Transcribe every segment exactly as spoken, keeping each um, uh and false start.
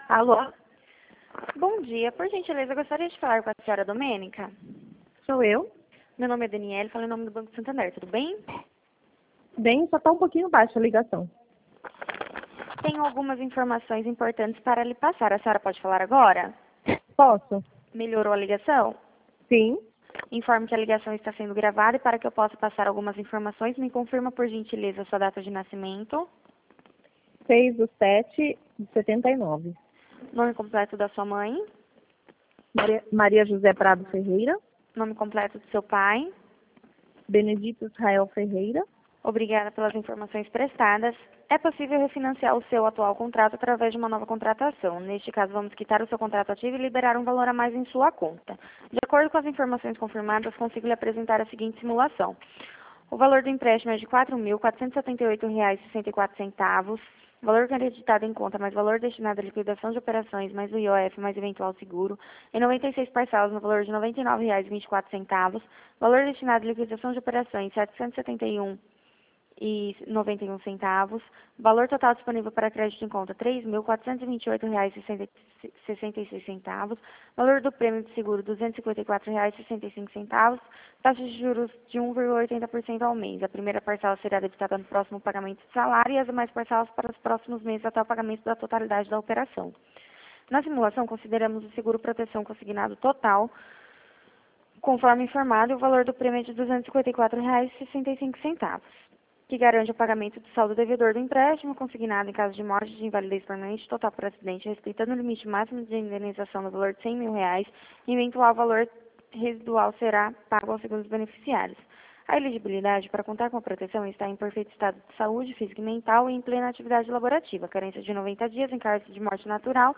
Alô? Bom dia, por gentileza, eu gostaria de falar com a senhora Domênica. Sou eu? Meu nome é Daniele, falo em nome do Banco Santander, tudo bem? Bem, só está um pouquinho baixa a ligação. Tenho algumas informações importantes para lhe passar. A senhora pode falar agora? Posso? Melhorou a ligação? Sim. Informe que a ligação está sendo gravada e para que eu possa passar algumas informações, me confirma por gentileza a sua data de nascimento, seis do sete de setenta e nove. nome completo da sua mãe, Maria, Maria José Prado Ferreira. nome completo do seu pai. Benedito Israel Ferreira. Obrigada pelas informações prestadas. É possível refinanciar o seu atual contrato através de uma nova contratação. Neste caso, vamos quitar o seu contrato ativo e liberar um valor a mais em sua conta. De acordo com as informações confirmadas, consigo lhe apresentar a seguinte simulação. O valor do empréstimo é de quatro mil quatrocentos e setenta e oito reais e sessenta e quatro centavos. Valor acreditado em conta mais valor destinado à liquidação de operações mais o I O F mais eventual seguro, em noventa e seis parcelas no valor de noventa e nove reais e vinte e quatro centavos. Valor destinado à liquidação de operações setecentos e setenta e um e noventa e um centavos. Valor total disponível para crédito em conta três mil quatrocentos e vinte e oito reais e sessenta e seis centavos. Valor do prêmio de seguro duzentos e cinquenta e quatro reais e sessenta e cinco centavos. Taxa de juros de um vírgula oitenta por cento ao mês. A primeira parcela será debitada no próximo pagamento de salário e as demais parcelas para os próximos meses até o pagamento da totalidade da operação. Na simulação, consideramos o seguro proteção consignado total, conforme informado, e o valor do prêmio é de duzentos e cinquenta e quatro reais e sessenta e cinco centavos. Que garante o pagamento do saldo devedor do empréstimo consignado em caso de morte, de invalidez permanente total por acidente, respeitando o limite máximo de indenização no valor de cem mil reais, e eventual valor residual será pago aos segundos beneficiários. A elegibilidade para contar com a proteção está em perfeito estado de saúde física e mental e em plena atividade laborativa, carência de noventa dias em caso de morte natural.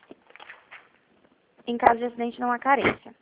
Em caso de acidente, não há carência.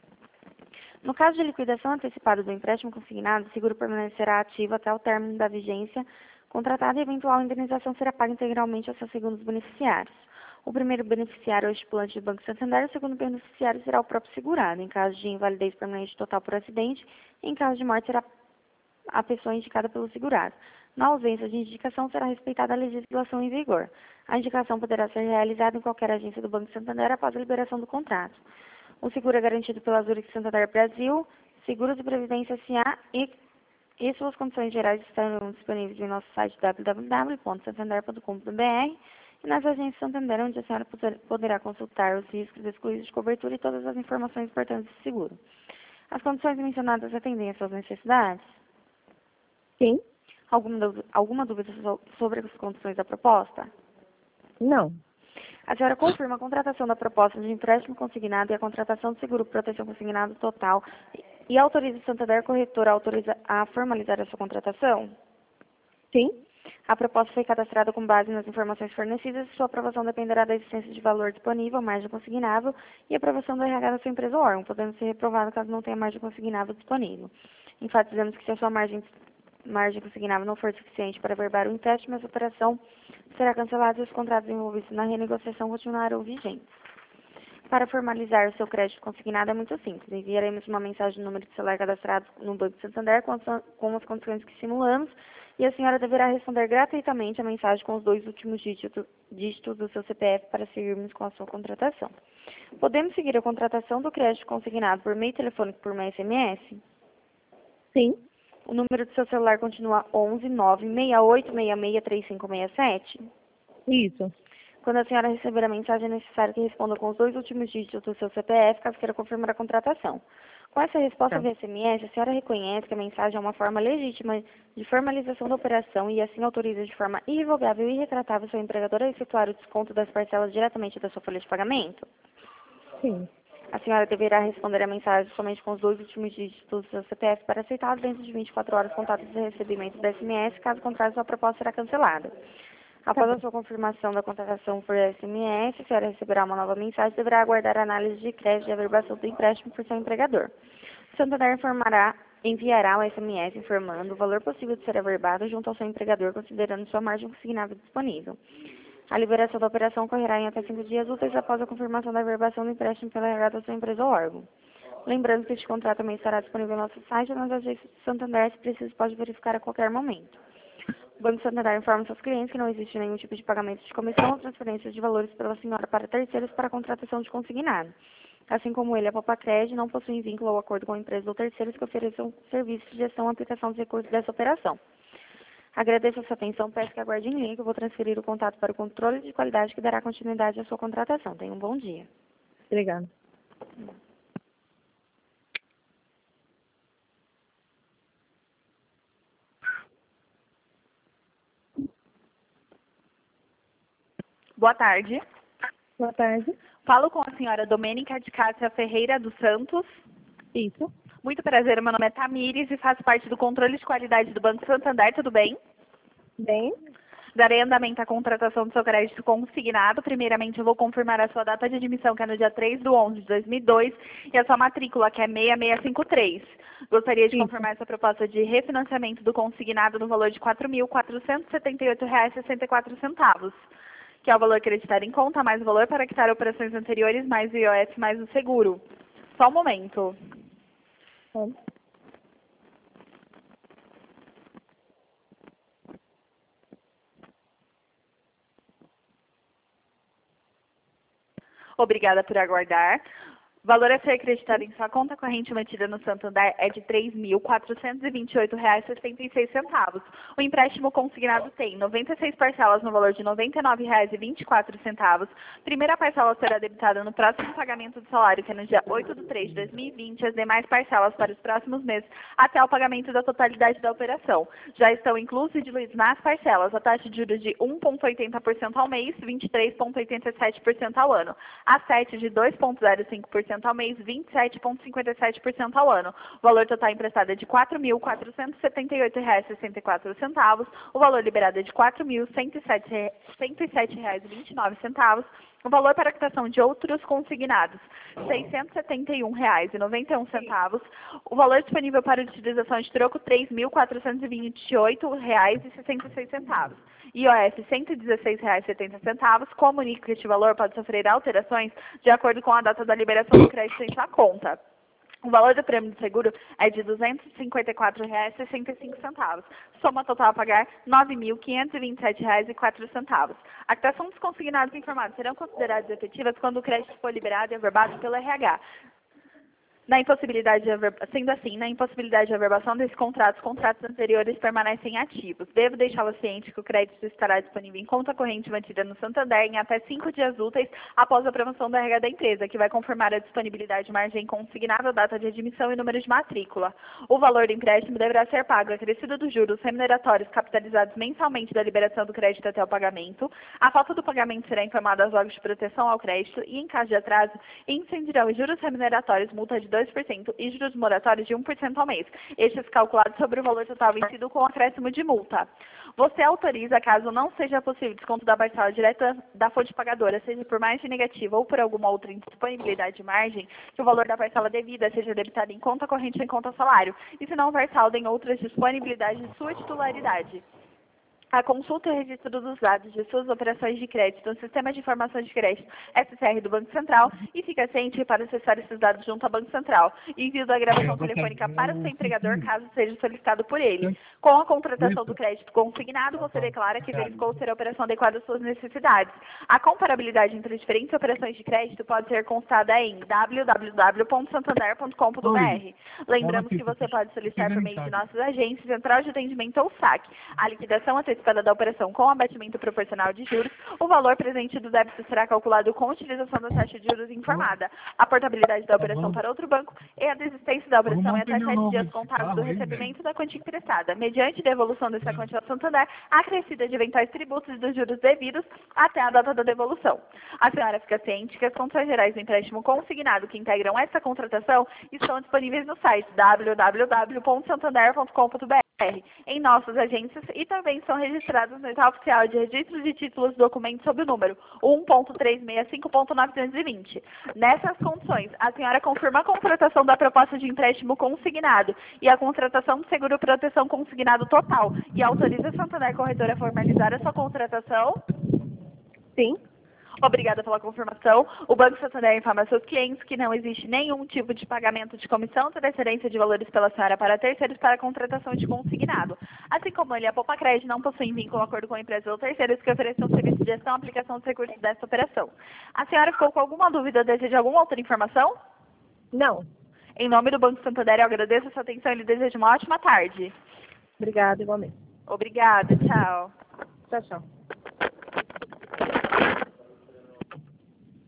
No caso de liquidação antecipada do empréstimo consignado, o seguro permanecerá ativo até o término da vigência contratada e a eventual indenização será paga integralmente aos seus segundos beneficiários. O primeiro beneficiário é o estipulante do Banco Santander, o segundo beneficiário será o próprio segurado. Em caso de invalidez permanente total por acidente, em caso de morte será a pessoa indicada pelo segurado. Na ausência de indicação, será respeitada a legislação em vigor. A indicação poderá ser realizada em qualquer agência do Banco Santander após a liberação do contrato. O seguro é garantido pela Zurich Santander Brasil, Seguros de Previdência S A e, e suas condições gerais estarão disponíveis em nosso site w w w ponto santander ponto com ponto b r e nas agências Santander, onde a senhora poderá consultar os riscos excluídos de cobertura e todas as informações importantes do seguro. As condições mencionadas atendem às suas necessidades? Sim? Alguma, alguma dúvida sobre as condições da proposta? Não. A senhora confirma a contratação da proposta de empréstimo consignado e a contratação do seguro proteção consignado total e autoriza o Santander Corretora autoriza a formalizar a sua contratação? Sim? A proposta foi cadastrada com base nas informações fornecidas e sua aprovação dependerá da existência de valor disponível, margem consignável e aprovação do R H da sua empresa ou órgão, podendo ser reprovado caso não tenha margem consignável disponível. Enfatizamos que se a sua margem margem consignável não for suficiente para averbar o empréstimo, essa operação será cancelada e os contratos envolvidos na renegociação continuarão vigentes. Para formalizar o seu crédito consignado é muito simples. Enviaremos uma mensagem no número de celular cadastrado no Banco Santander com as, com as condições que simulamos e a senhora deverá responder gratuitamente a mensagem com os dois últimos dígitos, dígitos do seu C P F para seguirmos com a sua contratação. Podemos seguir a contratação do crédito consignado por meio telefônico por meio S M S? Sim? O número do seu celular continua onze nove seis oito seis seis três cinco seis sete? Isso. Quando a senhora receber a mensagem, é necessário que responda com os dois últimos dígitos do seu C P F, caso queira confirmar a contratação. Com essa resposta Tá. via S M S, a senhora reconhece que a mensagem é uma forma legítima de formalização da operação e assim autoriza de forma irrevogável e irretratável seu empregador a efetuar o desconto das parcelas diretamente da sua folha de pagamento? Sim. A senhora deverá responder a mensagem somente com os dois últimos dígitos do seu C P F para aceitá-lo dentro de vinte e quatro horas contados do recebimento da S M S, caso contrário, sua proposta será cancelada. Após Tá a sua confirmação da contratação por S M S, a senhora receberá uma nova mensagem e deverá aguardar a análise de crédito e averbação do empréstimo por seu empregador. O Santander informará, enviará o S M S informando o valor possível de ser averbado junto ao seu empregador, considerando sua margem consignável disponível. A liberação da operação ocorrerá em até cinco dias úteis após a confirmação da averbação do empréstimo pela R H da sua empresa ou órgão. Lembrando que este contrato também estará disponível no nosso site e nas agências do Santander, se preciso, pode verificar a qualquer momento. O Banco Santander informa seus clientes que não existe nenhum tipo de pagamento de comissão ou transferência de valores pela senhora para terceiros para a contratação de consignado. Assim como ele, a Popacred não possui vínculo ou acordo com empresas ou terceiros que ofereçam serviços de gestão ou aplicação dos recursos dessa operação. Agradeço a sua atenção, peço que aguarde em linha que eu vou transferir o contato para o controle de qualidade que dará continuidade à sua contratação. Tenha um bom dia. Obrigada. Boa tarde. Boa tarde. Falo com a senhora Domênica de Cássia Ferreira dos Santos. Isso. Muito prazer, meu nome é Tamires e faço parte do controle de qualidade do Banco Santander, tudo bem? Bem. Darei andamento à contratação do seu crédito consignado. Primeiramente, eu vou confirmar a sua data de admissão, que é no dia três de onze de dois mil e dois, e a sua matrícula, que é seis seis cinco três. Gostaria de Isso. confirmar essa proposta de refinanciamento do consignado no valor de quatro mil quatrocentos e setenta e oito reais e sessenta e quatro centavos. Que é o valor acreditado em conta, mais o valor para quitar operações anteriores, mais o I O F, mais o seguro. Só um momento. Bom. Obrigada por aguardar. O valor a ser acreditado em sua conta corrente mantida no Santander é de três mil quatrocentos e vinte e oito reais e sessenta e seis centavos. O empréstimo consignado tem noventa e seis parcelas no valor de noventa e nove reais e vinte e quatro centavos. Primeira parcela será debitada no próximo pagamento do salário, que é no dia oito de três de dois mil e vinte, as demais parcelas para os próximos meses, até o pagamento da totalidade da operação. Já estão inclusos e diluídos nas parcelas a taxa de juros de um vírgula oitenta por cento ao mês, vinte e três vírgula oitenta e sete por cento ao ano. A sete de dois vírgula zero cinco por cento ao mês, vinte e sete vírgula cinquenta e sete por cento ao ano. O valor total emprestado é de quatro mil quatrocentos e setenta e oito reais e sessenta e quatro centavos. O valor liberado é de quatro mil cento e sete reais e vinte e nove centavos. O valor para a quitação de outros consignados, seiscentos e setenta e um reais e noventa e um centavos. O valor disponível para utilização de troco, três mil quatrocentos e vinte e oito reais e sessenta e seis centavos. I O F, cento e dezesseis reais e setenta centavos. Comunico que este valor pode sofrer alterações de acordo com a data da liberação do crédito em sua conta. O valor do prêmio de seguro é de duzentos e cinquenta e quatro reais e sessenta e cinco centavos. Soma total a pagar nove mil quinhentos e vinte e sete reais e quatro centavos. A quitação dos consignados informados serão consideradas efetivas quando o crédito for liberado e averbado pelo R H. Na impossibilidade de aver... Sendo assim, na impossibilidade de averbação desses contratos, contratos anteriores permanecem ativos. Devo deixá-lo ciente que o crédito estará disponível em conta corrente mantida no Santander em até cinco dias úteis após a aprovação da R H da empresa, que vai confirmar a disponibilidade de margem consignada, data de admissão e número de matrícula. O valor do empréstimo deverá ser pago acrescido dos juros remuneratórios capitalizados mensalmente da liberação do crédito até o pagamento. A falta do pagamento será informada aos órgãos de proteção ao crédito e, em caso de atraso, incidirão os juros remuneratórios, multa de dois por cento e juros moratórios de um por cento ao mês. Estes calculados sobre o valor total vencido com acréscimo de multa. Você autoriza, caso não seja possível desconto da parcela direta da fonte pagadora, seja por margem negativa ou por alguma outra indisponibilidade de margem, que o valor da parcela devida seja debitado em conta corrente ou em conta salário, e se não houver saldo em outras disponibilidades de sua titularidade. A consulta e o registro dos dados de suas operações de crédito no Sistema de Informação de Crédito S C R do Banco Central e fica ciente para acessar esses dados junto ao Banco Central. Envio da gravação telefônica para o seu empregador, caso seja solicitado por ele. Com a contratação do crédito consignado, você declara que verificou ser a operação adequada às suas necessidades. A comparabilidade entre diferentes operações de crédito pode ser constada em w w w ponto santander ponto com ponto b r. Lembramos que você pode solicitar por meio de nossas agências, Central de Atendimento ou S A C. A liquidação antecipada da operação com abatimento proporcional de juros, o valor presente do débito será calculado com a utilização da taxa de juros informada. A portabilidade da operação para outro banco e a desistência da operação é até sete dias contados do recebimento da quantia emprestada, mediante devolução dessa quantia ao Santander, acrescida de eventuais tributos e dos juros devidos até a data da devolução. A senhora fica ciente que as condições gerais do empréstimo consignado que integram essa contratação estão disponíveis no site w w w ponto santander ponto com ponto b r, em nossas agências, e também são registrados no edital oficial de registro de títulos e documentos sob o número um ponto trezentos e sessenta e cinco ponto novecentos e vinte. Nessas condições, a senhora confirma a contratação da proposta de empréstimo consignado e a contratação do seguro proteção consignado total e autoriza a Santander Corretora a formalizar a sua contratação? Sim. Obrigada pela confirmação. O Banco Santander informa aos seus clientes que não existe nenhum tipo de pagamento de comissão, transferência de valores pela senhora para terceiros para a contratação de consignado. Assim como ele, a Poupa Crédito não possui vínculo ou acordo com a empresa ou terceiros que ofereçam serviço de gestão e aplicação dos recursos desta operação. A senhora ficou com alguma dúvida ou deseja alguma outra informação? Não. Em nome do Banco Santander, eu agradeço a sua atenção e lhe desejo uma ótima tarde. Obrigada, igualmente. Obrigada, tchau. Tchau, tchau.